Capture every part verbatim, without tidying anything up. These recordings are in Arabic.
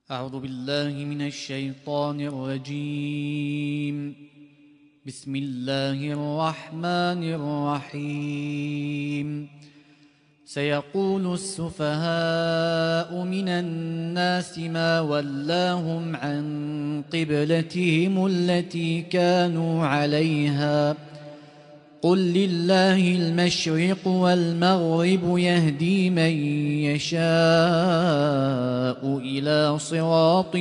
أعوذ بالله من الشيطان الرجيم. بسم الله الرحمن الرحيم. سيقول السفهاء من الناس ما ولاهم عن قبلتهم التي كانوا عليها قل لله المشرق والمغرب يهدي من يشاء إلى صراط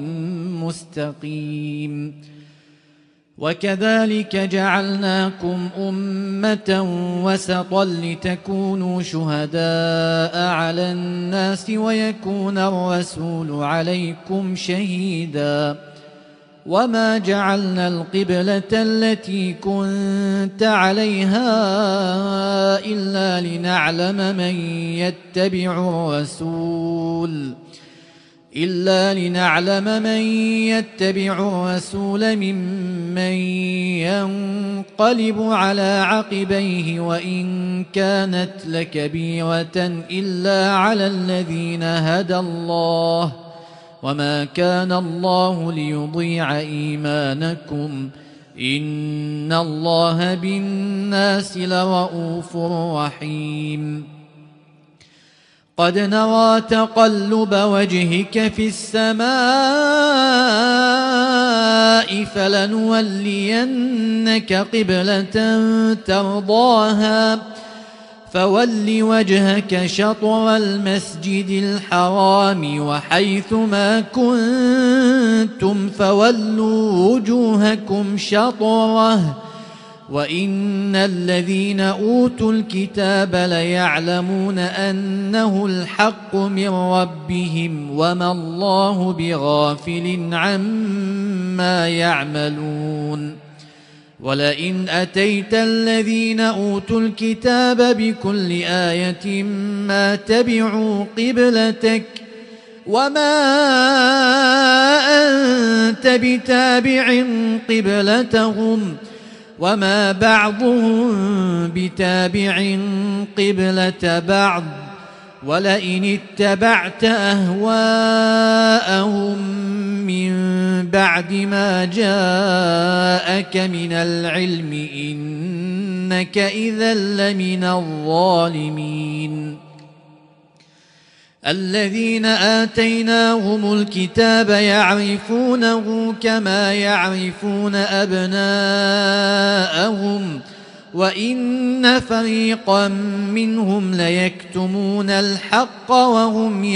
مستقيم. وكذلك جعلناكم أمة وسطا لتكونوا شهداء على الناس ويكون الرسول عليكم شهيدا. وما جعلنا القبلة التي كنت عليها إلا لنعلم من يتبع الرسول إلا لنعلم من يتبع الرسول ممن ينقلب على عقبيه وإن كانت لكبيرة إلا على الذين هدى الله وما كان الله ليضيع إيمانكم إن الله بالناس لرءوف رحيم. قد نرى تقلب وجهك في السماء فلنولينك قبلة ترضاها فول وجهك شطر المسجد الحرام وحيث ما كنتم فولوا وجوهكم شطره وإن الذين أوتوا الكتاب ليعلمون أنه الحق من ربهم وما الله بغافل عما يعملون. ولئن أتيت الذين أوتوا الكتاب بكل آية ما تبعوا قبلتك وما أنت بتابع قبلتهم وما بعضهم بتابع قبلة بعض. ولئن اتبعت أهواءهم من بعد ما جاءك من العلم إنك إذا لمن الظالمين. الذين آتيناهم الكتاب يعرفونه كما يعرفون أبناءهم وإن فريقا منهم ليكتمون الحق وهم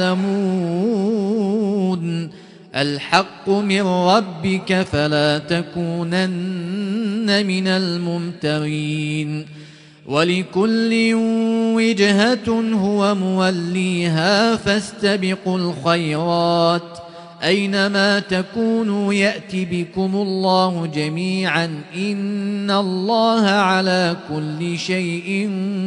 يعلمون. الحق من ربك فلا تكونن من الممترين. ولكل وجهة هو موليها فاستبقوا الخيرات أينما تكونوا يأت بكم الله جميعا إن الله على كل شيء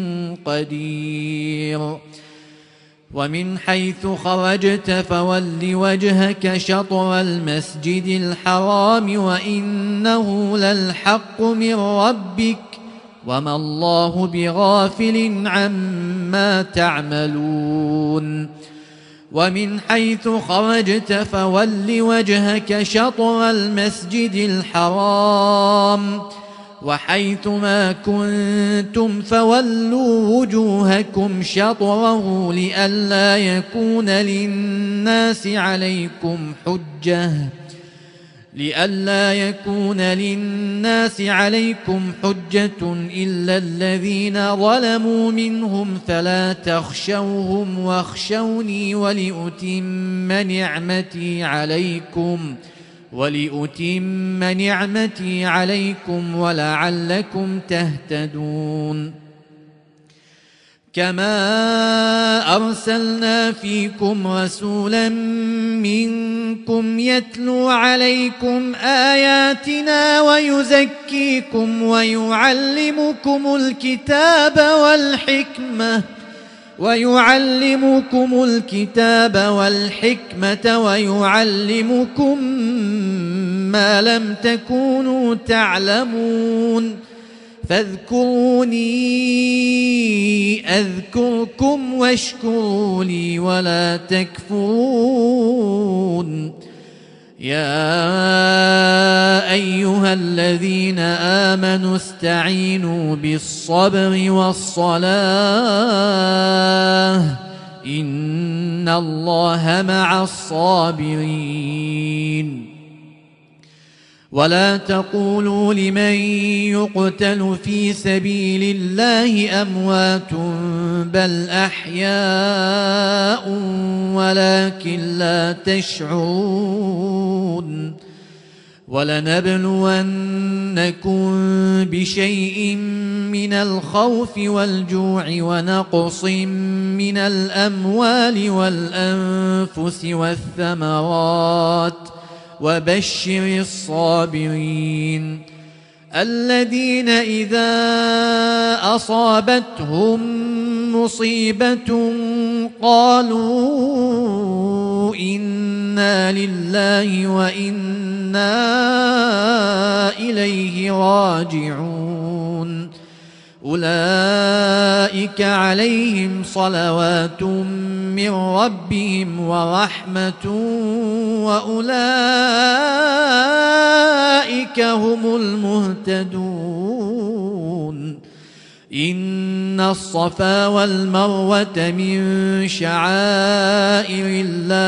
قدير. ومن حيث خرجت فول وجهك شطر المسجد الحرام وإنه للحق من ربك وما الله بغافل عما تعملون. ومن حيث خرجت فول وجهك شطر المسجد الحرام وحيث ما كنتم فولوا وجوهكم شطره لئلا يكون للناس عليكم حجة لئلا يكون للناس عليكم حجة إلا الذين ظلموا منهم فلا تخشوهم واخشوني ولأتم نعمتي عليكم ولأتم نعمتي عليكم ولعلكم تهتدون. كما أرسلنا فيكم رسولا منكم يتلو عليكم آياتنا ويزكيكم ويعلمكم الكتاب والحكمة ويعلمكم الكتاب والحكمة ويعلمكم ما لم تكونوا تعلمون. فاذكروني أذكركم واشكروا لي ولا تكفرون. يا أيها الذين آمنوا استعينوا بالصبر والصلاة إن الله مع الصابرين ولا تقولوا لمن يقتل في سبيل الله أموات بل أحياء ولكن لا تشعرون ولنبلونكم بشيء من الخوف والجوع ونقص من الأموال والأنفس والثمرات وبشر الصابرين الذين إذا أصابتهم مصيبة قالوا إنا لله وإنا إليه راجعون أولئك عليهم صلوات من ربهم ورحمة وأولئك هم المهتدون إن الصفا والمروة من شعائر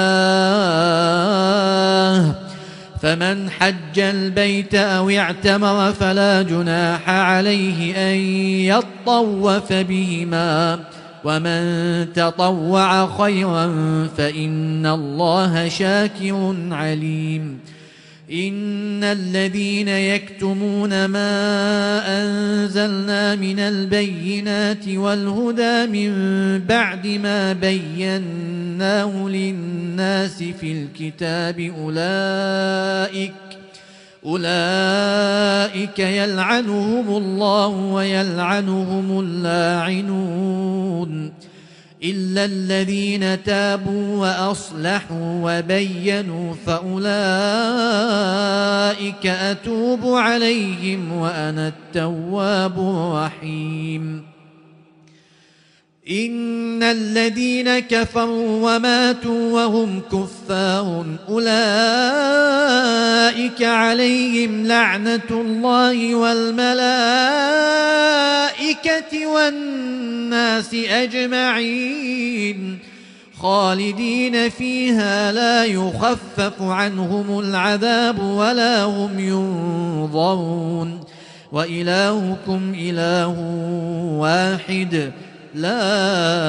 الله فمن حج البيت أو اعتمر فلا جناح عليه أن يطوف بهما ومن تطوع خيرا فإن الله شاكر عليم إن الذين يكتمون ما أنزلنا من البينات والهدى من بعد ما بيناه للناس في الكتاب أولئك أولئك يلعنهم الله ويلعنهم اللاعنون إلا الذين تابوا وأصلحوا وبينوا فأولئك أتوب عليهم وأنا التواب الرحيم إن الذين كفروا وماتوا وهم كفار أولئك عليهم لعنة الله والملائكة والناس أجمعين خالدين فيها لا يخفف عنهم العذاب ولا هم ينظرون وإلهكم إله واحد لا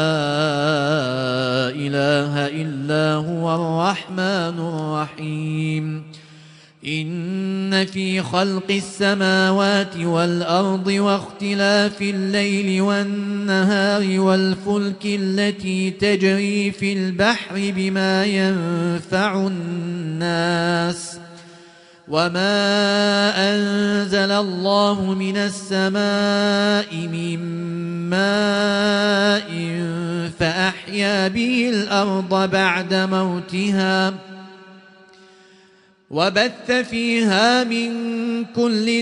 إله إلا هو الرحمن الرحيم إن في خلق السماوات والأرض واختلاف الليل والنهار والفلك التي تجري في البحر بما ينفع الناس وما أنزل الله من السماء من ماء فأحيا به الأرض بعد موتها وبث فيها من كل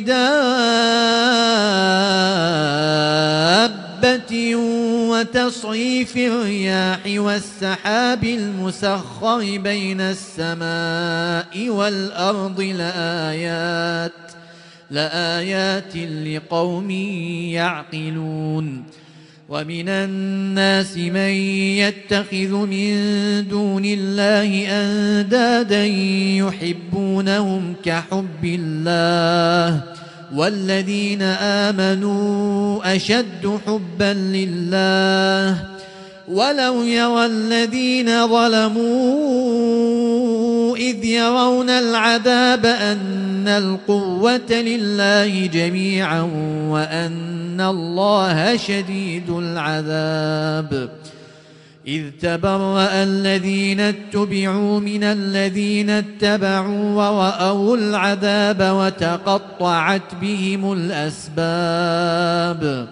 دابة وتصريف الرياح والسحاب المسخر بين السماء والأرض لآيات لآيات لقوم يعقلون ومن الناس من يتخذ من دون الله أندادا يحبونهم كحب الله والذين آمنوا أشد حبا لله ولو يرى الذين ظلموا إذ يرون العذاب أن القوة لله جميعا وأن الله شديد العذاب إذ تبرأ الذين اتبعوا من الذين اتبعوا ورأوا العذاب وتقطعت بهم الأسباب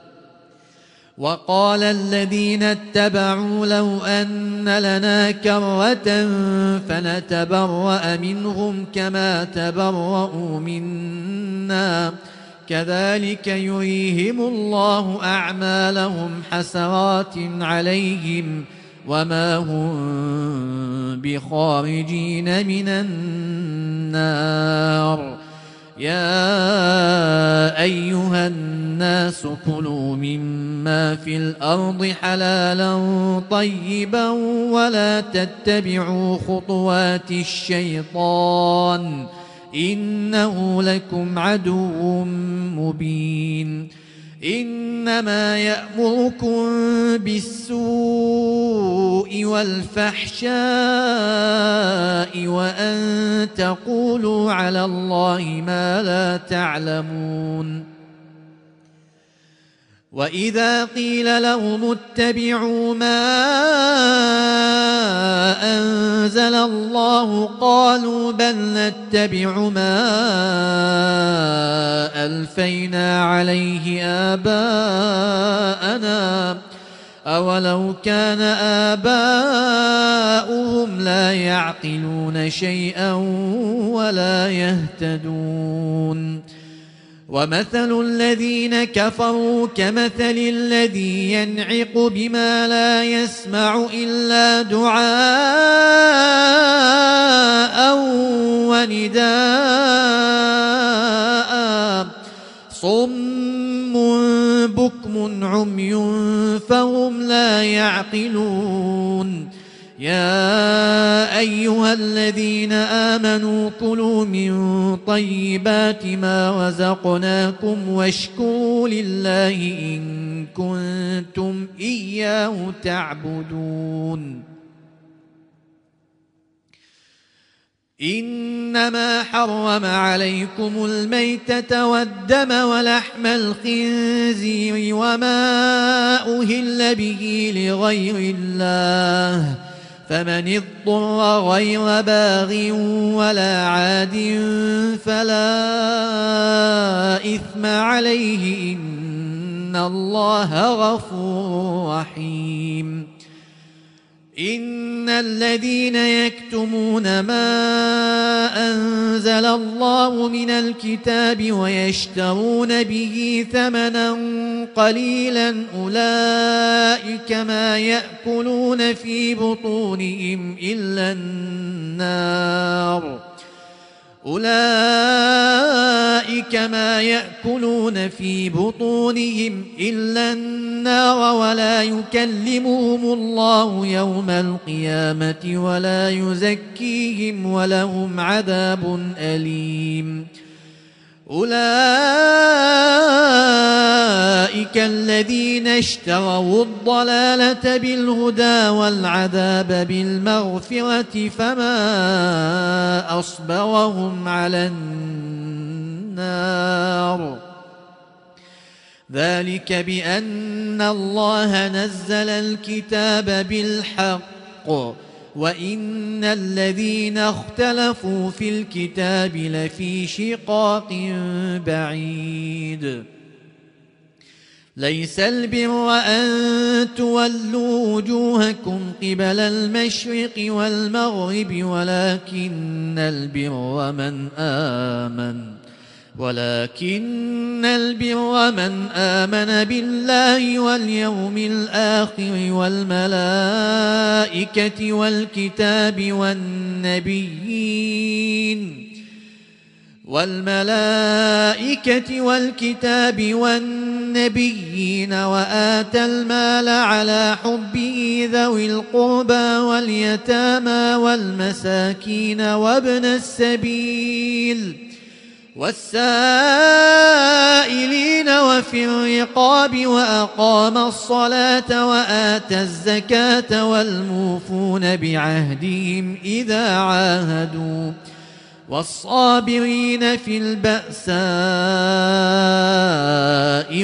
وقال الذين اتبعوا لو أن لنا كرة فنتبرأ منهم كما تبرأوا منا كذلك يريهم الله أعمالهم حسرات عليهم وما هم بخارجين من النار. يا أيها الناس كلوا مما في الأرض حلالا طيبا ولا تتبعوا خطوات الشيطان إنه لكم عدو مبين. إنما يأمركم بالسوء والفحشاء وأن تقولوا على الله ما لا تعلمون. وإذا قيل لهم اتبعوا ما أنزل الله قالوا بل نتبع ما ألفينا عليه آباءنا أولو كان آباؤهم لا يعقلون شيئا ولا يهتدون. ومثل الذين كفروا كمثل الذي ينعق بما لا يسمع إلا دعاء ونداء صم بكم عمي فهم لا يعقلون. يا أيها الذين آمنوا كلوا من طيبات ما رزقناكم واشكروا لله إن كنتم إياه تعبدون. إنما حرم عليكم الميتة والدم ولحم الخنزير وما أهل به لغير الله فمن اضطر غير باغ ولا عاد فلا إثم عليه إن الله غفور رحيم. إن الذين يكتمون ما أنزل الله من الكتاب ويشترون به ثمنا قليلا أولئك ما يأكلون في بطونهم إلا النار أولئك ما يأكلون في بطونهم إلا النار ولا يكلمهم الله يوم القيامة ولا يزكيهم ولهم عذاب أليم. أولئك الذين اشتروا الضلالة بالهدى والعذاب بالمغفرة فما أصبرهم على النار. ذلك بأن الله نزل الكتاب بالحق وإن الذين اختلفوا في الكتاب لفي شقاق بعيد. ليس البر أن تولوا وجوهكم قبل المشرق والمغرب ولكن البر من آمن ولكن البر من آمن بالله واليوم الآخر والملائكة والكتاب والنبيين والملائكة والكتاب والنبيين وآتى المال على حبه ذوي القربى واليتامى والمساكين وابن السبيل والسائلين وفي الرقاب وأقام الصلاة وآتى الزكاة والموفون بعهدهم إذا عاهدوا والصابرين في البأساء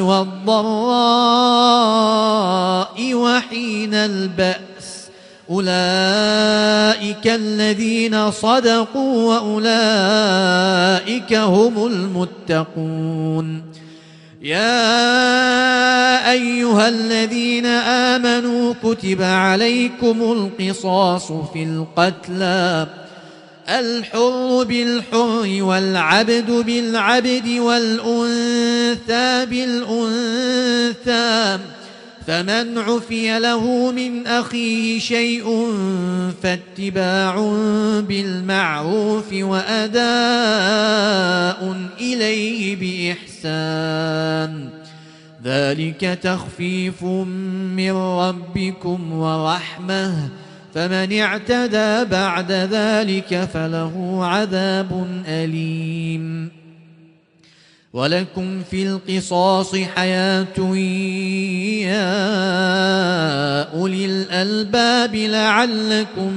والضراء وحين البأس أولئك الذين صدقوا وأولئك هم المتقون. يا أيها الذين آمنوا كتب عليكم القصاص في القتلى الحر بالحر والعبد بالعبد والأنثى بالأنثى فمن عفي له من أخيه شيء فاتباع بالمعروف وأداء إليه بإحسان ذلك تخفيف من ربكم ورحمة فمن اعتدى بعد ذلك فله عذاب أليم ولكم في القصاص حياة يا أولي الألباب لعلكم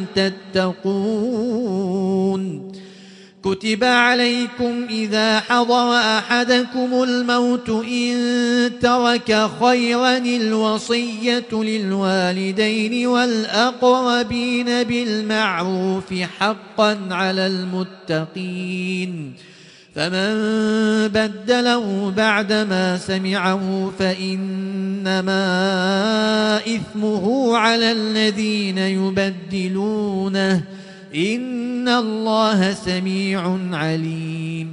تتقون كتب عليكم إذا حضر أحدكم الموت إن ترك خيرا الوصية للوالدين والأقربين بالمعروف حقا على المتقين فمن بدله بعدما سمعه فإنما إثمه على الذين يبدلونه إن الله سميع عليم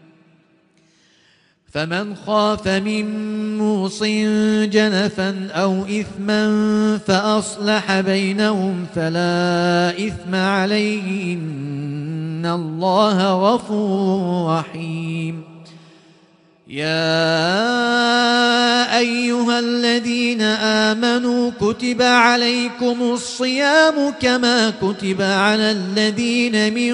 فمن خاف من موص جنفا أو إثما فأصلح بينهم فلا إثم عليه إن الله غفور رحيم يا أيها الذين آمنوا كتب عليكم الصيام كما كتب على الذين من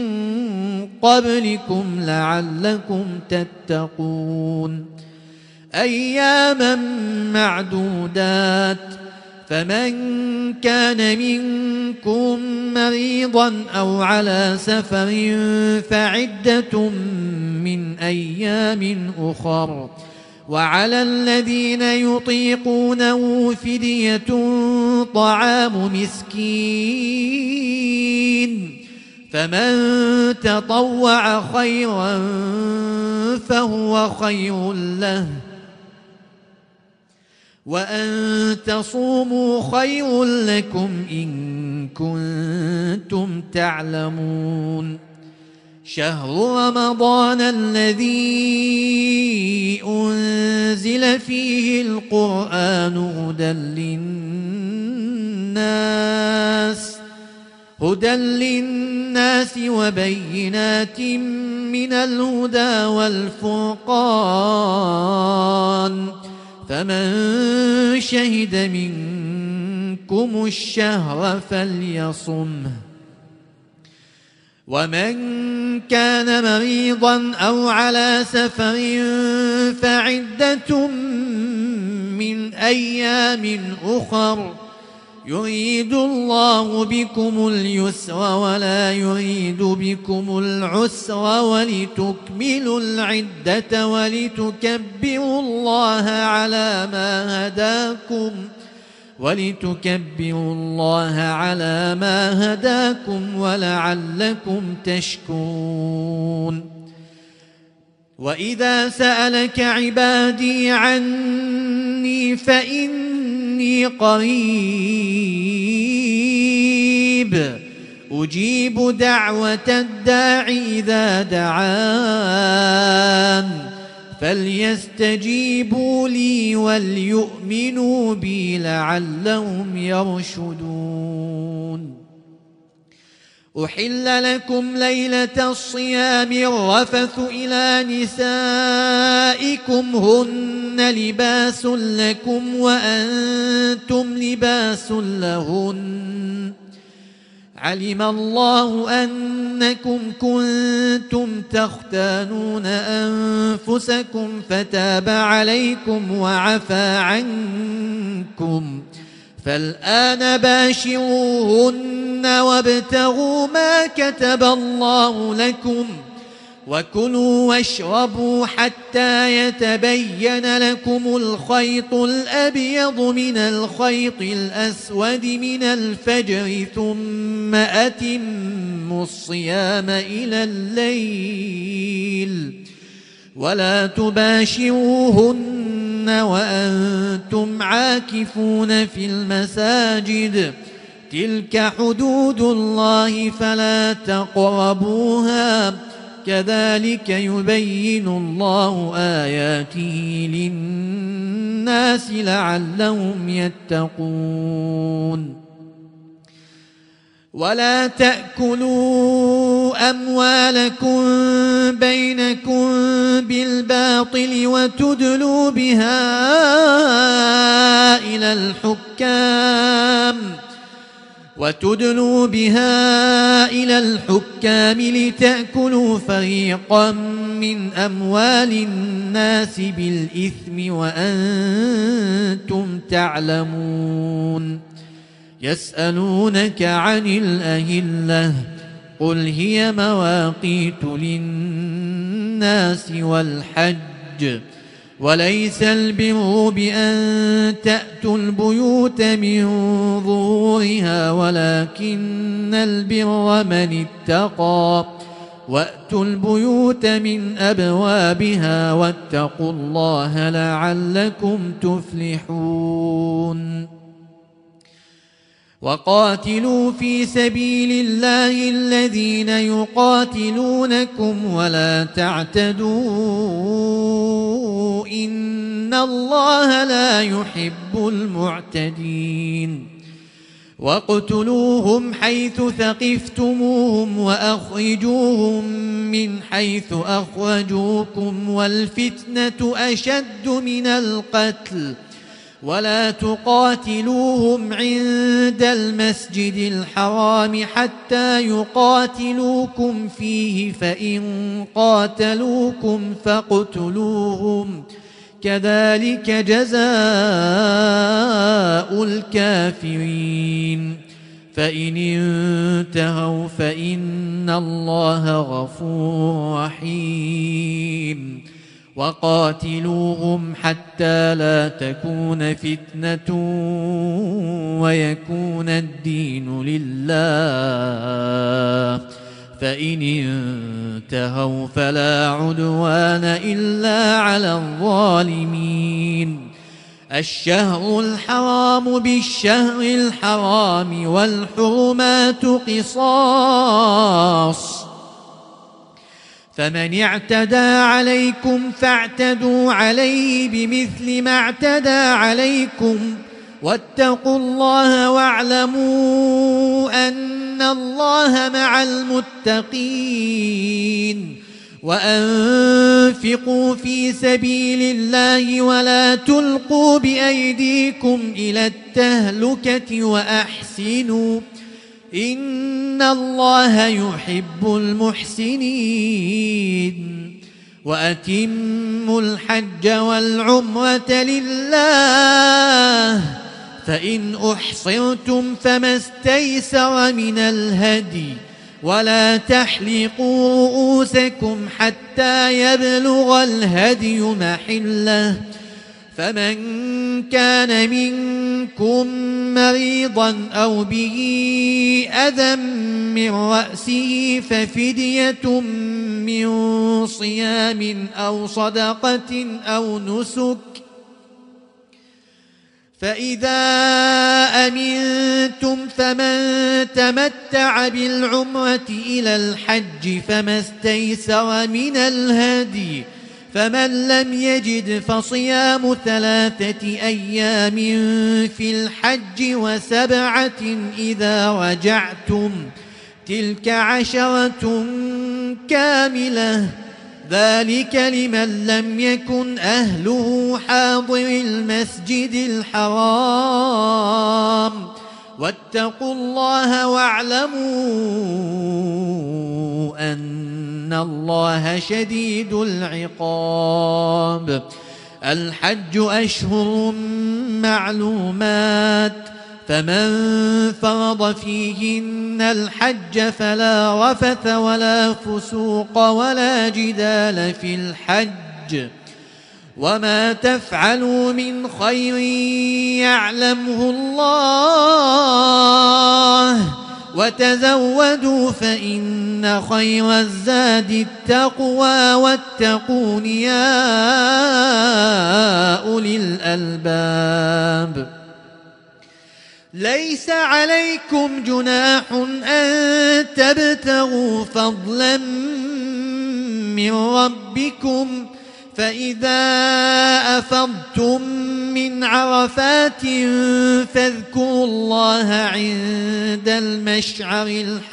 قبلكم لعلكم تتقون أياما معدودات فمن كان منكم مريضا أو على سفر فعدة من أيام أخر وعلى الذين يطيقونه فدية طعام مسكين فمن تطوع خيرا فهو خير له وأن تصوموا خير لكم إن كنتم تعلمون شهر رمضان الذي أنزل فيه القرآن هدى للناس هدى للناس وبينات من الهدى والفرقان فمن شهد منكم الشهر فليصمه ومن كان مريضا أو على سفر فعدة من أيام أخر يريد الله بكم اليسر ولا يريد بكم العسر ولتكملوا العدة ولتكبروا الله على ما هداكم ولتكبروا الله على ما هداكم ولعلكم تشكرون وإذا سألك عبادي عني فإني قريب أجيب دعوة الداع إذا دعان فليستجيبوا لي وليؤمنوا بي لعلهم يرشدون أحل لكم ليلة الصيام الرفث إلى نسائكم هن لباس لكم وأنتم لباس لهن علم الله أنكم كنتم تختانون أنفسكم فتاب عليكم وعفى عنكم فالآن باشروهن وابتغوا ما كتب الله لكم وكلوا واشربوا حتى يتبين لكم الخيط الأبيض من الخيط الأسود من الفجر ثم أتموا الصيام إلى الليل ولا تباشروهن وأنتم عاكفون في المساجد تلك حدود الله فلا تقربوها كذلك يبين الله آياته للناس لعلهم يتقون. ولا تأكلوا أموالكم بينكم بالباطل وتدلوا بها إلى الحكام وتدلوا بها إلى الحكام لتأكلوا فريقا من أموال الناس بالإثم وأنتم تعلمون. يسألونك عن الأهلة قل هي مواقيت للناس والحج وليس البر بأن تأتوا البيوت من ظهورها ولكن البر من اتقى وأتوا البيوت من أبوابها واتقوا الله لعلكم تفلحون. وقاتلوا في سبيل الله الذين يقاتلونكم ولا تعتدوا إن الله لا يحب المعتدين. واقتلوهم حيث ثقفتموهم وأخرجوهم من حيث أخرجوكم والفتنة أشد من القتل ولا تقاتلوهم عند المسجد الحرام حتى يقاتلوكم فيه فإن قاتلوكم فاقتلوهم كذلك جزاء الكافرين. فإن انتهوا فإن الله غفور رحيم. وقاتلوهم حتى لا تكون فتنة ويكون الدين لله فإن انتهوا فلا عدوان إلا على الظالمين. الشهر الحرام بالشهر الحرام والحرمات قصاص فمن اعتدى عليكم فاعتدوا عليه بمثل ما اعتدى عليكم واتقوا الله واعلموا أن الله مع المتقين. وأنفقوا في سبيل الله ولا تلقوا بأيديكم إلى التهلكة وأحسنوا إن الله يحب المحسنين. وأتموا الحج والعمرة لله فإن أحصرتم فما استيسر من الهدي ولا تحلقوا رؤوسكم حتى يبلغ الهدي محله فمن كان منكم مريضا أو به أذى من رأسه ففدية من صيام أو صدقة أو نسك فإذا أمنتم فمن تمتع بالعمرة إلى الحج فما استيسر من الهدي فمن لم يجد فصيام ثلاثة أيام في الحج وسبعة إذا رجعتم تلك عشرة كاملة ذلك لمن لم يكن أهله حاضر المسجد الحرام واتقوا الله واعلموا أن الله شديد العقاب. الحج أشهر معلومات فمن فرض فيهن الحج فلا رفث ولا فسوق ولا جدال في الحج وما تفعلوا من خير يعلمه الله وتزودوا فإن خير الزاد التقوى واتقون يا أولي الألباب. ليس عليكم جناح أن تبتغوا فضلا من ربكم فإذا أفضتم من عرفات فاذكروا الله عند المشعر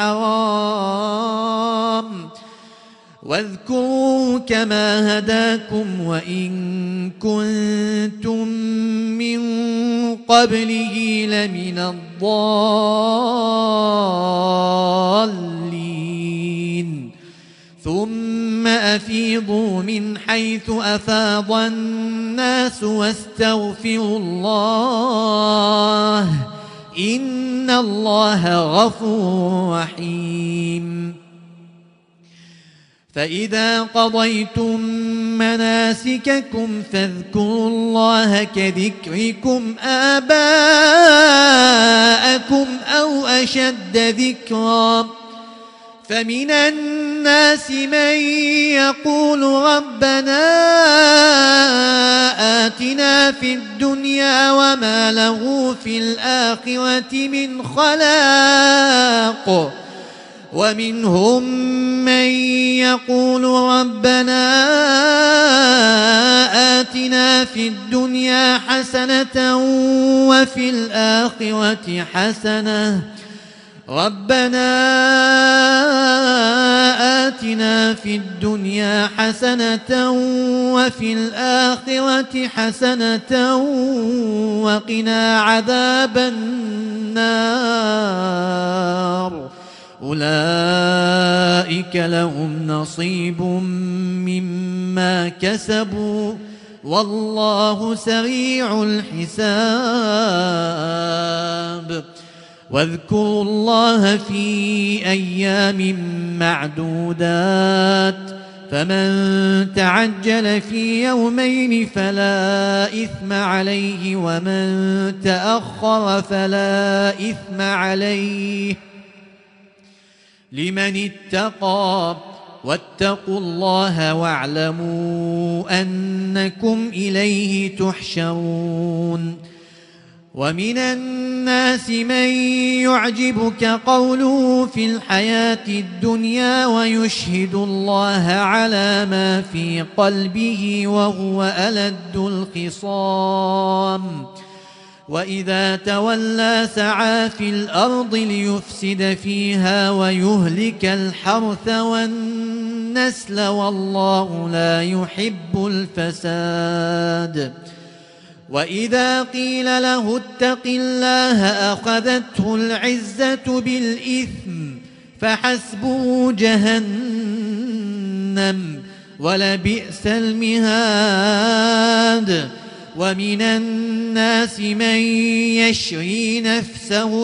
الحرام واذكروا كما هداكم وإن كنتم من قبله لمن الضالين ثم أفيضوا من حيث أفاض الناس واستغفروا الله إن الله غفور رحيم فإذا قضيتم مناسككم فاذكروا الله كذكركم آباءكم أو أشد ذكرا فمن الناس من يقول ربنا آتنا في الدنيا وما له في الآخرة من خلاق ومنهم من يقول ربنا آتنا في الدنيا حسنة وفي الآخرة حسنة ربنا آتنا في الدنيا حسنة وفي الآخرة حسنة وقنا عذاب النار أولئك لهم نصيب مما كسبوا والله سريع الحساب واذكروا الله في أيام معدودات فمن تعجل في يومين فلا إثم عليه ومن تأخر فلا إثم عليه لمن اتقى واتقوا الله واعلموا أنكم إليه تحشرون ومن الناس من يعجبك قوله في الحياة الدنيا ويشهد الله على ما في قلبه وهو ألد الخصام وإذا تولى سعى في الأرض ليفسد فيها ويهلك الحرث والنسل والله لا يحب الفساد وإذا قيل له اتق الله أخذته العزة بالإثم فحسبه جهنم ولبئس المهاد ومن الناس من يشري نفسه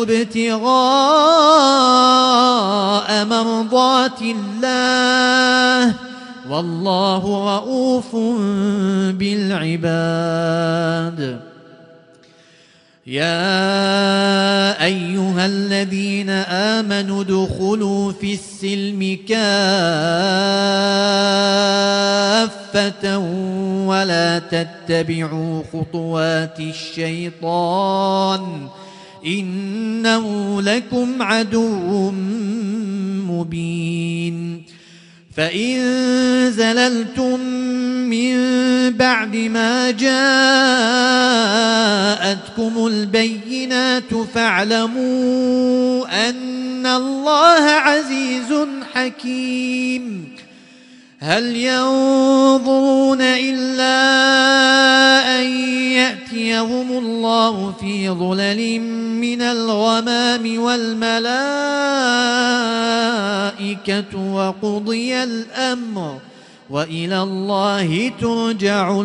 ابتغاء مرضات الله والله رؤوف بالعباد يا أيها الذين آمنوا ادخلوا في السلم كافة ولا تتبعوا خطوات الشيطان إنه لكم عدو مبين فإن زللتم من بعد ما جاءتكم البينات فاعلموا أن الله عزيز حكيم هل ينظرون إلا أن يأتيهم الله في ظلل من الغمام والملائكة وقضي الأمر وإلى الله ترجع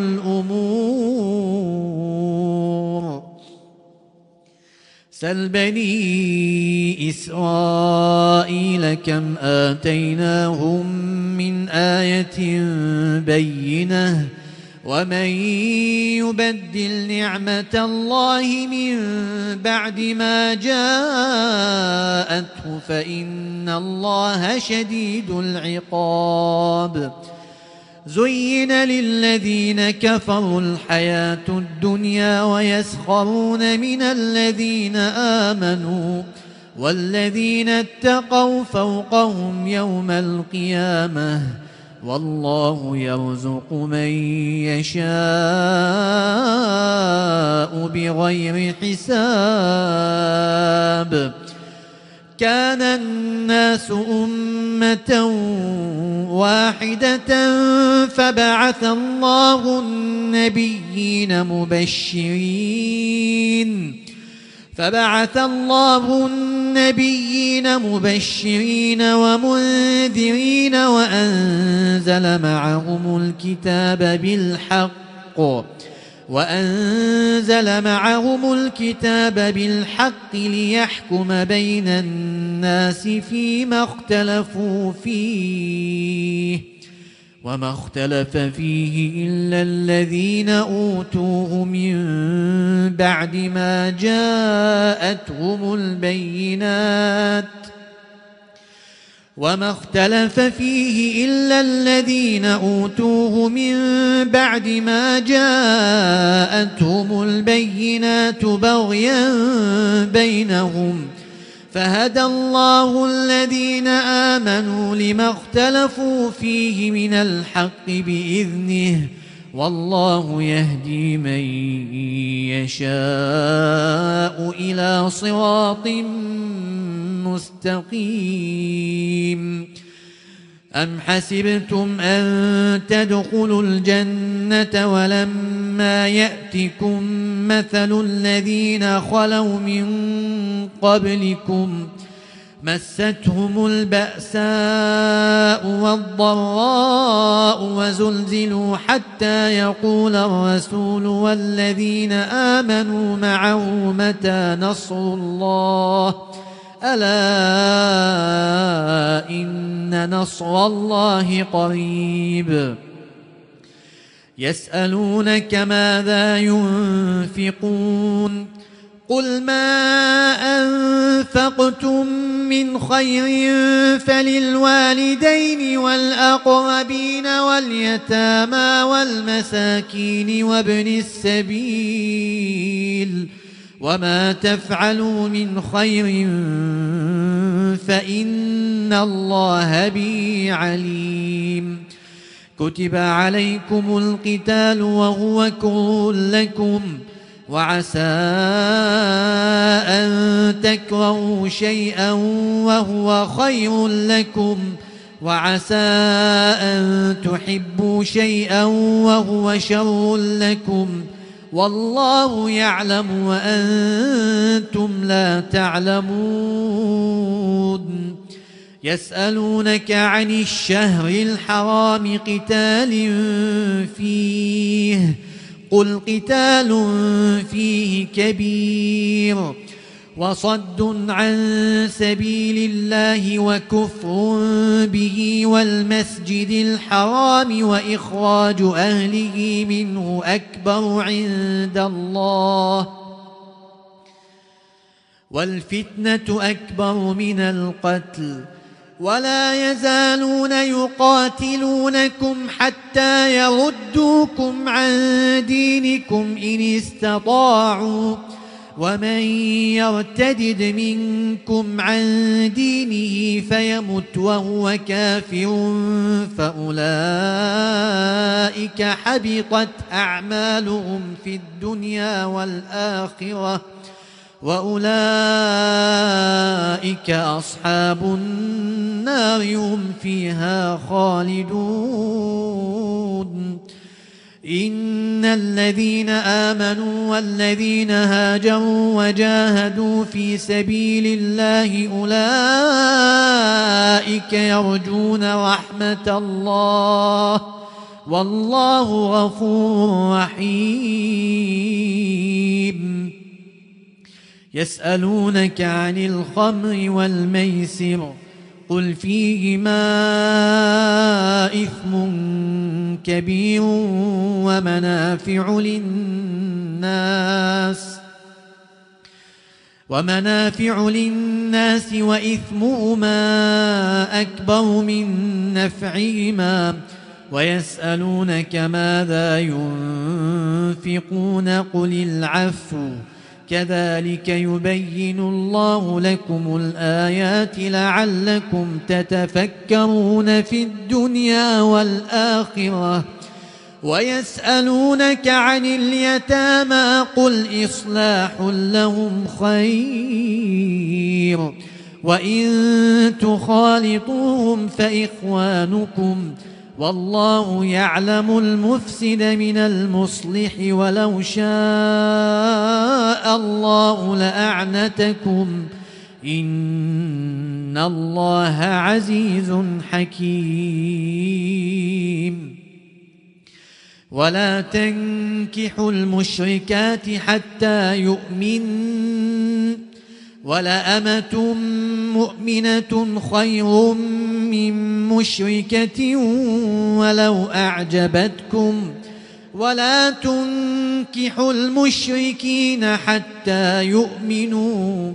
الأمور سل بني إسرائيل كم آتيناهم من آية بينة ومن يبدل نعمة الله من بعد ما جاءته فإن الله شديد العقاب زين للذين كفروا الحياة الدنيا ويسخرون من الذين آمنوا والذين اتقوا فوقهم يوم القيامة والله يرزق من يشاء بغير حساب. كان الناس أمة واحدة فبعث الله النبيين مبشرين فبعث الله النبيين مبشرين ومنذرين وأنزل معهم الكتاب بالحق وأنزل معهم الكتاب بالحق ليحكم بين الناس فيما اختلفوا فيه وما اختلف فيه إلا الذين أوتوه من بعد ما جاءتهم البينات وما اختلف فيه إلا الذين أوتوه من بعد ما جاءتهم البينات بغيا بينهم فهدى الله الذين آمنوا لما اختلفوا فيه من الحق بإذنه والله يهدي من يشاء إلى صراط مستقيم. أم حسبتم أن تدخلوا الجنة ولما يأتكم مثل الذين خلوا من قبلكم مستهم البأساء والضراء وزلزلوا حتى يقول الرسول والذين آمنوا معه متى نصر الله ألا إن نصر الله قريب. يسألونك ماذا ينفقون قل ما أنفقتم من خير فللوالدين والأقربين واليتامى والمساكين وابن السبيل وما تفعلوا من خير فإن الله به عليم. كتب عليكم القتال وهو كره لكم وعسى أن تكرهوا شيئا وهو خير لكم وعسى أن تحبوا شيئا وهو شر لكم والله يعلم وأنتم لا تعلمون. يسألونك عن الشهر الحرام قتال فيه قل قتال فيه كبير وصد عن سبيل الله وكفر به والمسجد الحرام وإخراج أهله منه أكبر عند الله والفتنة أكبر من القتل ولا يزالون يقاتلونكم حتى يردوكم عن دينكم إن استطاعوا ومن يرتدد منكم عن دينه فيمت وهو كافر فأولئك حبطت أعمالهم في الدنيا والآخرة وأولئك أصحاب النار هم فيها خالدون. إن الذين آمنوا والذين هاجروا وجاهدوا في سبيل الله أولئك يرجون رحمة الله والله غفور رحيم. يسألونك عن الخمر والميسر قل فيهما إثم كبير ومنافع للناس ومنافع للناس وإثمهما أكبر من نفعهما ويسألونك ماذا ينفقون قل العفو كذلك يبين الله لكم الآيات لعلكم تتفكرون في الدنيا والآخرة ويسألونك عن اليتامى قل إصلاح لهم خير وإن تخالطوهم فإخوانكم والله يعلم المفسد من المصلح ولو شاء الله لأعنتكم إن الله عزيز حكيم ولا تنكحوا المشركات حتى يؤمنن ولأمة مؤمنة خير من مشركة ولو أعجبتكم ولا تنكحوا المشركين حتى يؤمنوا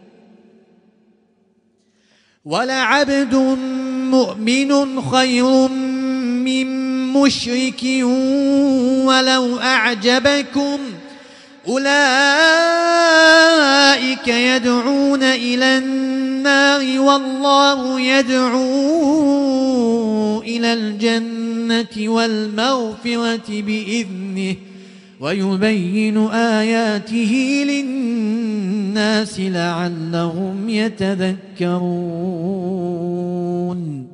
ولعبد مؤمن خير من مشرك ولو أعجبكم أولئك يدعون إلى النار والله يدعو إلى الجنة والمغفرة بإذنه ويبين آياته للناس لعلهم يتذكرون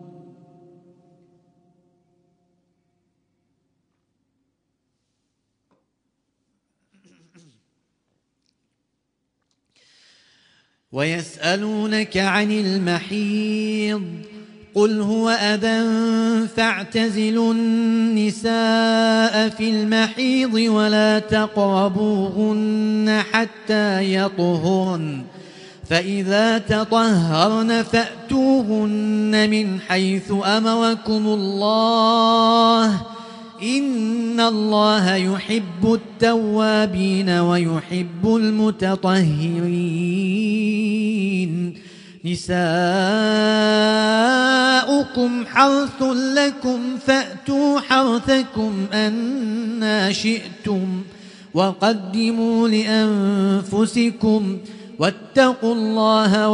ويسألونك عن المحيض قل هو أذى فاعتزلوا النساء في المحيض ولا تقربوهن حتى يطهرن فإذا تطهرن فأتوهن من حيث أمركم الله إن الله يحب التوابين ويحب المتطهرين نساؤكم حرث لكم فأتوا حرثكم أنى شئتم وقدموا لأنفسكم واتقوا الله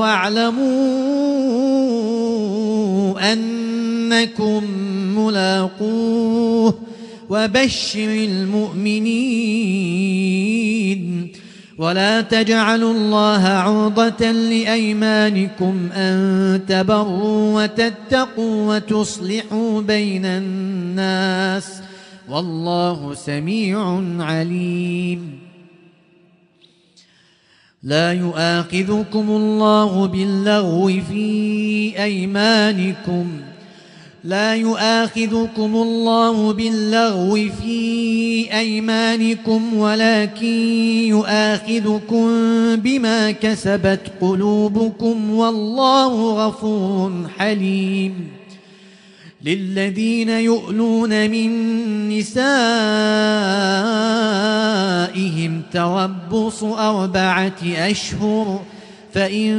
واعلموا أنكم ملاقوه وبشر المؤمنين ولا تجعلوا الله عرضة لأيمانكم أن تبروا وتتقوا وتصلحوا بين الناس والله سميع عليم لا يؤاخذكم الله باللغو في أيمانكم لا يؤاخذكم الله باللغو في أيمانكم ولكن يؤاخذكم بما كسبت قلوبكم والله غفور حليم للذين يؤلون من نسائهم تربص أربعة أشهر فإن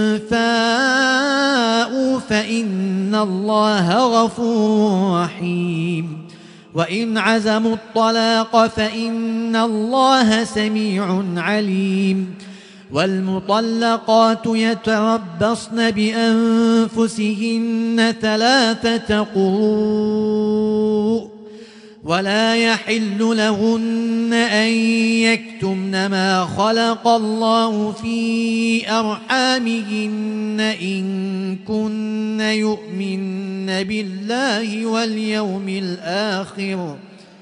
فاءوا فإن الله غفور رحيم وإن عزموا الطلاق فإن الله سميع عليم والمطلقات يتربصن بأنفسهن ثلاثة قروء ولا يحل لهن أن يكتمن ما خلق الله في أرحامهن إن كن يؤمن بالله واليوم الآخر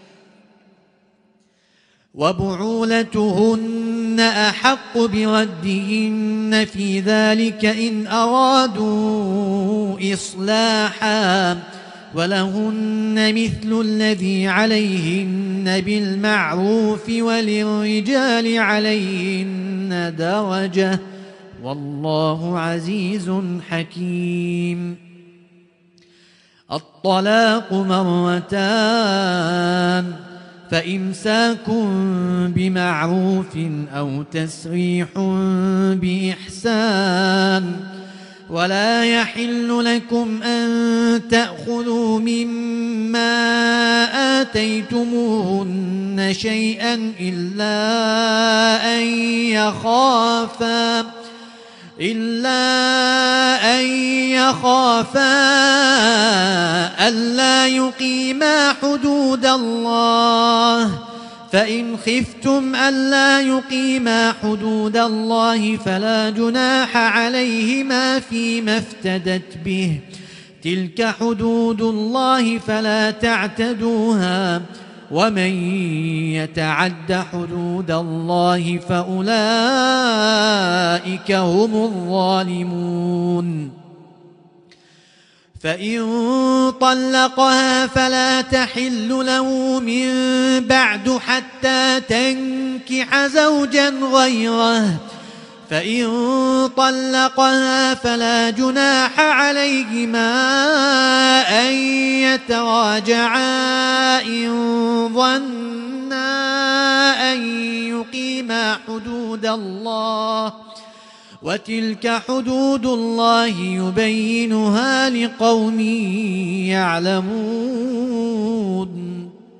وبعولتهن أحق بردهن في ذلك إن أرادوا إصلاحا ولهن مثل الذي عليهن بالمعروف وللرجال عليهن درجة والله عزيز حكيم الطلاق مرتان فإمساك بمعروف أو تسريح بإحسان ولا يحل لكم أن تأخذوا مما آتيتموهن شيئا إلا أن يخافا إلا أن يخافا ألا يقيما حدود الله، فإن خفتم ألا يقيما حدود الله فلا جناح عليهما فيما افتدت به، تلك حدود الله فلا تعتدوها، ومن يتعد حدود الله فأولئك هم الظالمون. فإن طلقها فلا تحل له من بعد حتى تنكح زوجا غيره، فإن طلقها فلا جناح عليهما أن يتراجعا إن ظنا أن يقيما حدود الله، وتلك حدود الله يبينها لقوم يعلمون.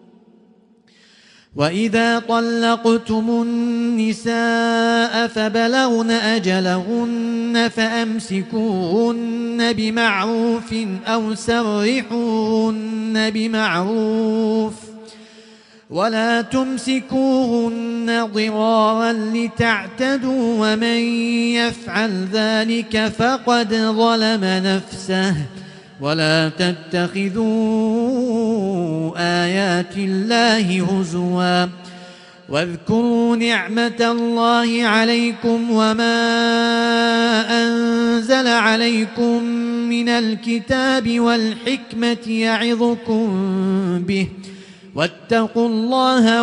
وإذا طلقتم النساء فبلغن أجلهن فأمسكوهن بمعروف أو سرحوهن بمعروف، ولا تمسكوهن ضرارا لتعتدوا، ومن يفعل ذلك فقد ظلم نفسه، ولا تتخذوا آيات الله هزوا، واذكروا نعمة الله عليكم وما أنزل عليكم من الكتاب والحكمة يعظكم به، واتقوا الله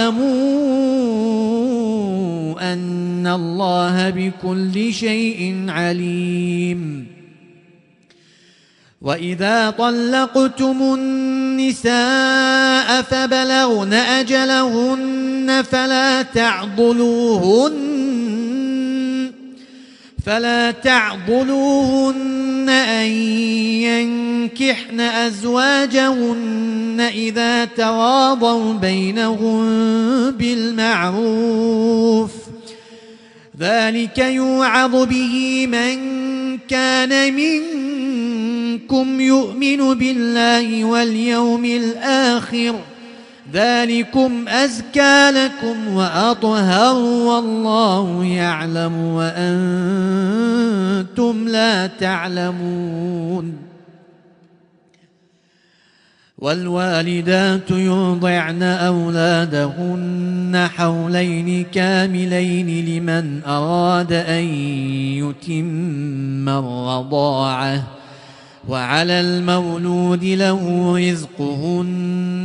واعلموا أن الله بكل شيء عليم. وإذا طلقتم النساء فبلغن أجلهن فلا تعضلوهن فلا تعضلوهن أن ينكحن أزواجهن إذا تراضوا بينهم بالمعروف، ذلك يوعظ به من كان منكم يؤمن بالله واليوم الآخر، ذلكم أزكى لكم وأطهر، والله يعلم وأنتم لا تعلمون. والوالدات يرضعن أولادهن حولين كاملين لمن أراد أن يتم الرضاعة، وعلى المولود له رزقهن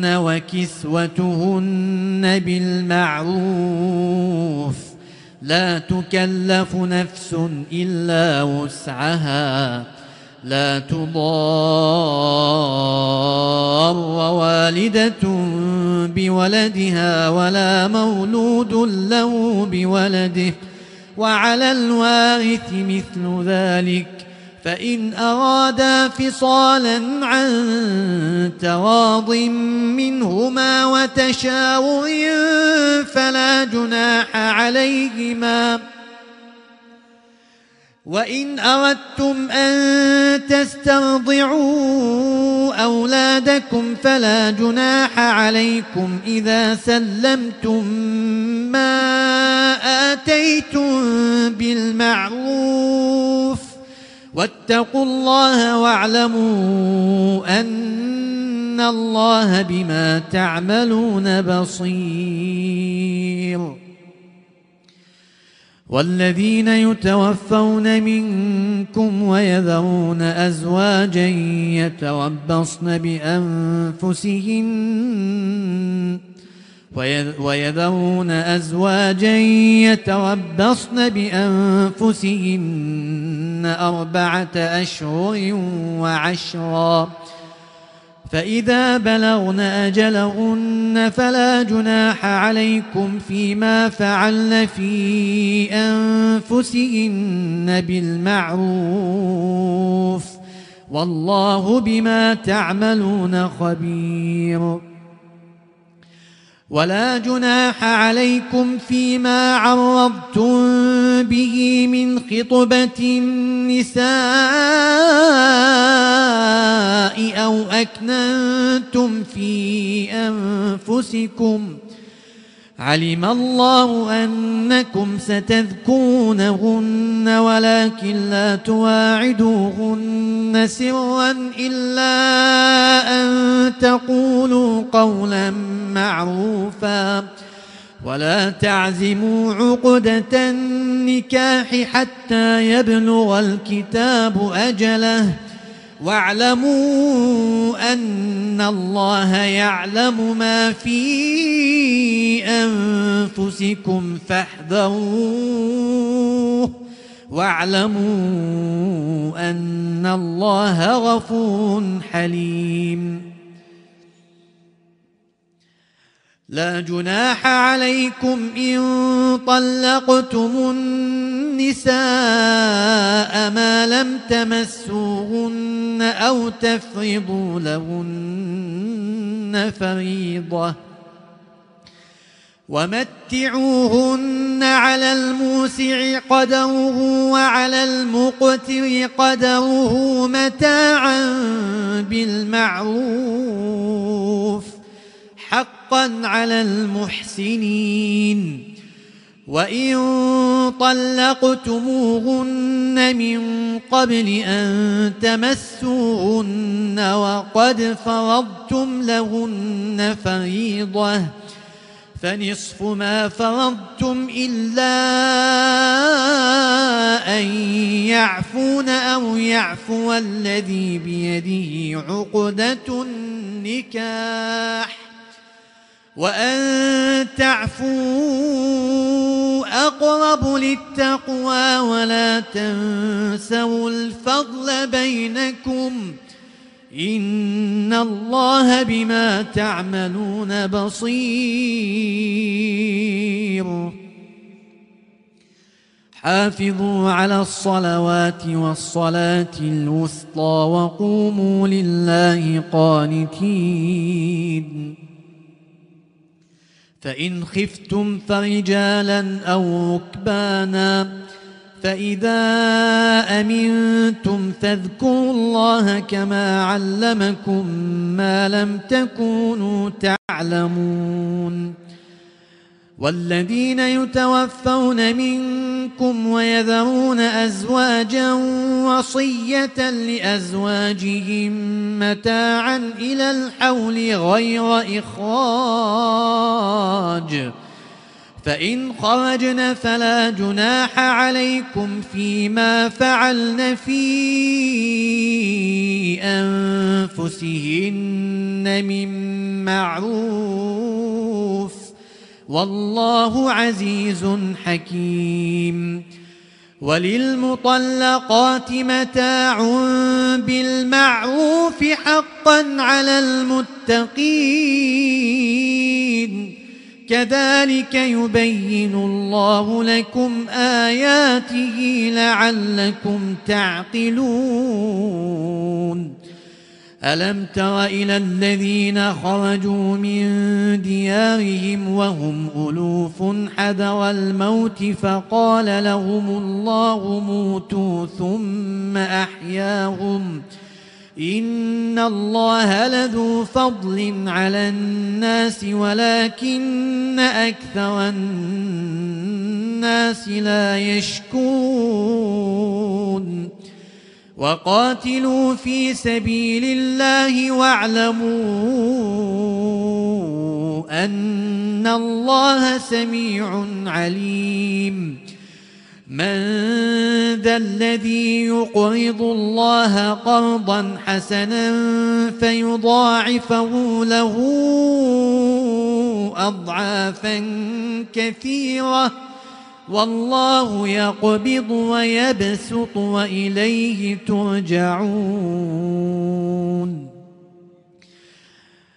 وكسوتهن بالمعروف، لا تكلف نفس إلا وسعها، لا تضار والدة بولدها ولا مولود له بولده، وعلى الوارث مثل ذلك، فإن أرادا فصالا عن تراض منهما وتشاور فلا جناح عليهما. وإن أردتم أن تسترضعوا أولادكم فلا جناح عليكم إذا سلمتم ما آتيتم بالمعروف، واتقوا الله واعلموا أن الله بما تعملون بصير. والذين يتوفون منكم ويذرون أزواجا يتربصن بأنفسهن ويذرون أزواجا يتربصن بأنفسهن أربعة أشهر وعشرا، فإذا بلغن أجلهن فلا جناح عليكم فيما فعلن في أنفسهن بالمعروف والله بما تعملون خبير. ولا جناح عليكم فيما عرضتم به من خطبة النساء أو أكننتم في أنفسكم علم الله أنكم ستذكرونهن ولكن لا تواعدوهن سرا إلا أن تقولوا قولا معروفا ولا تعزموا عقدة النكاح حتى يبلغ الكتاب أجله واعلموا أن الله يعلم ما في أنفسكم فاحذروه واعلموا أن الله غفور حليم. لا جناح عليكم إن طلقتم النساء ما لم تمسوهن أو تفرضوا لهن فريضة ومتعوهن على الموسع قدره وعلى المقتر قدره متاعا بالمعروف حقا على المحسنين. وإن طلقتموهن من قبل أن تمسوهن وقد فرضتم لهن فريضة فنصف ما فرضتم إلا أن يعفون أو يعفو الذي بيده عقدة النكاح وأن تعفوا أقرب للتقوى ولا تنسوا الفضل بينكم إن الله بما تعملون بصير. حافظوا على الصلوات والصلاة الوسطى وقوموا لله قانتين. فإن خفتم فرجالا أو ركبانا فإذا أمنتم فاذكروا الله كما علمكم ما لم تكونوا تعلمون. والذين يتوفون منكم ويذرون أزواجا وصية لأزواجهم متاعا إلى الحول غير إخراج فإن خرجن فلا جناح عليكم فيما فعلن في أنفسهن من معروف والله عزيز حكيم. وللمطلقات متاع بالمعروف حقا على المتقين كذلك يبين الله لكم آياته لعلكم تعقلون. ألم تر إلى الذين خرجوا من ديارهم وهم ألوف حذر الموت فقال لهم الله موتوا ثم أحياهم إن الله لذو فضل على الناس ولكن أكثر الناس لا يشكرون. وقاتلوا في سبيل الله واعلموا أن الله سميع عليم. من ذا الذي يقرض الله قرضا حسنا فيضاعفه له أضعافا كثيرة والله يقبض ويبسط وإليه ترجعون.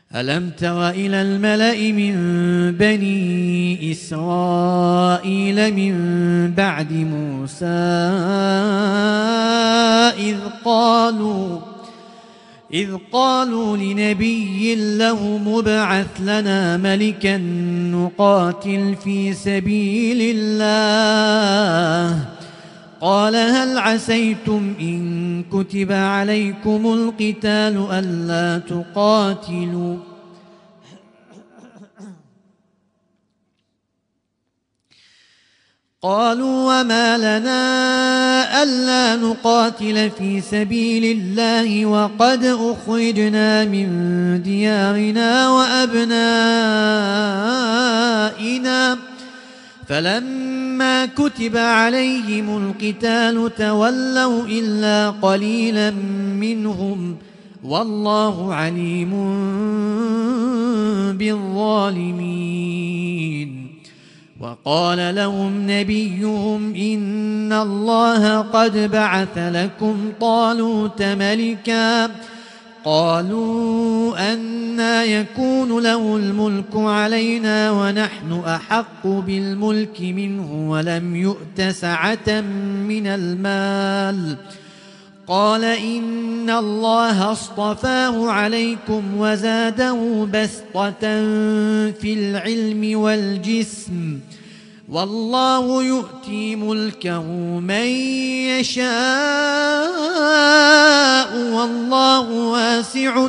ألم تر إلى الملأ من بني إسرائيل من بعد موسى إذ قالوا إذ قالوا لنبي له مبعث لنا ملكا نقاتل في سبيل الله قال هل عسيتم إن كتب عليكم القتال ألا تقاتلوا قالوا وما لنا ألا نقاتل في سبيل الله وقد أخرجنا من ديارنا وأبنائنا فلما كتب عليهم القتال تولوا إلا قليلا منهم والله عليم بالظالمين وقال لهم نبيهم إن الله قد بعث لكم طالوت ملكا قالوا أنى يكون له الملك علينا ونحن أحق بالملك منه ولم يؤت سعة من المال قال إن الله اصطفاه عليكم وزاده بسطة في العلم والجسم والله يؤتي ملكه من يشاء والله واسع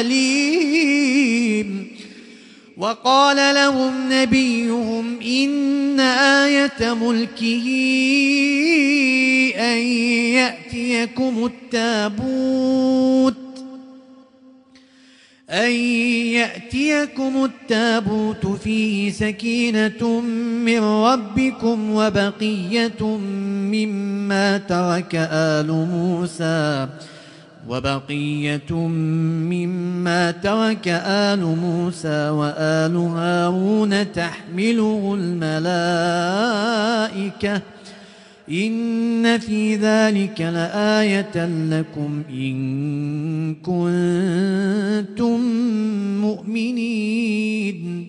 عليم وقال لهم نبيهم إن آية ملكه أن يأتيكم التابوت أن يأتيكم التابوت فيه سكينة من ربكم وبقية مما ترك آل موسى وبقية مما ترك آل موسى وآل هارون تحمله الملائكة إن في ذلك لآية لكم إن كنتم مؤمنين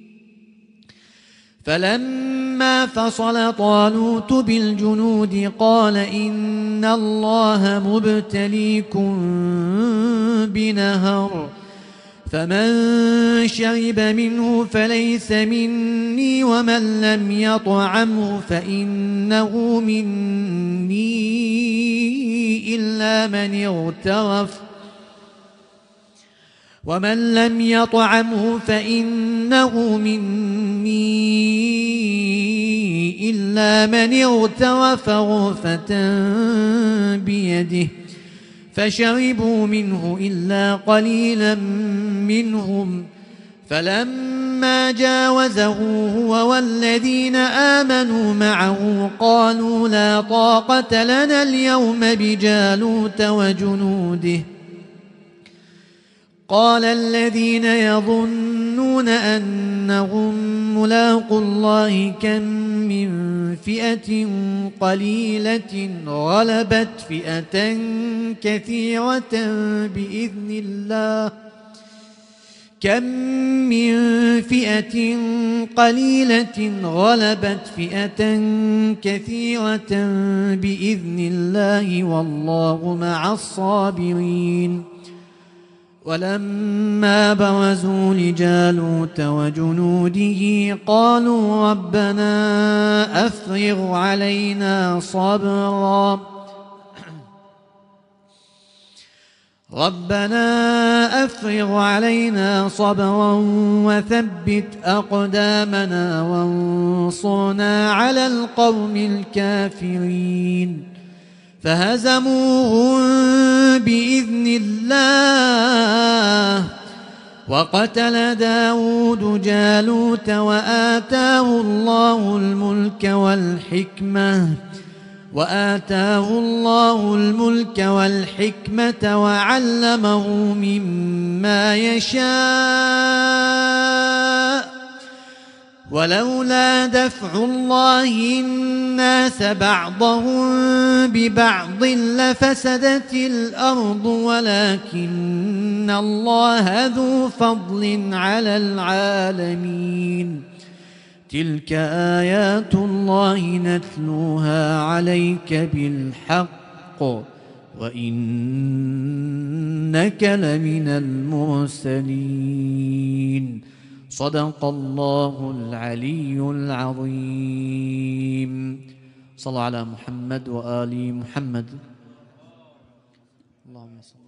فلما فصل طالوت بالجنود قال إن الله مبتليكم بنهر فمن شرب منه فليس مني ومن لم يطعمه فإنه مني إلا من اغترف ومن لم يطعمه فإنه مني إلا من اغترف غرفة بيده فشربوا منه إلا قليلا منهم فلما جاوزه هو والذين آمنوا معه قالوا لا طاقة لنا اليوم بجالوت وجنوده قال الذين يظنون أنهم ملاقو الله كم من فئة قليلة غلبت فئة كثيرة بإذن الله كم من فئة قليلة غلبت فئة كثيرة بإذن الله والله مع الصابرين ولما برزوا لجالوت وجنوده قالوا ربنا أفرغ علينا صبرا ربنا أفرغ علينا صبرا وثبت أقدامنا وانصرنا على القوم الكافرين فهزموهم بإذن الله وقتل داود جالوت وآتاه الله الملك والحكمة وآتاه الله الملك والحكمة وعلمه مما يشاء ولولا دفع الله الناس بعضهم ببعض لفسدت الأرض ولكن إن الله ذو فضل على العالمين تلك آيات الله نتلوها عليك بالحق وإنك لمن المرسلين صدق الله العلي العظيم. صلى على محمد وآل محمد. اللهم صل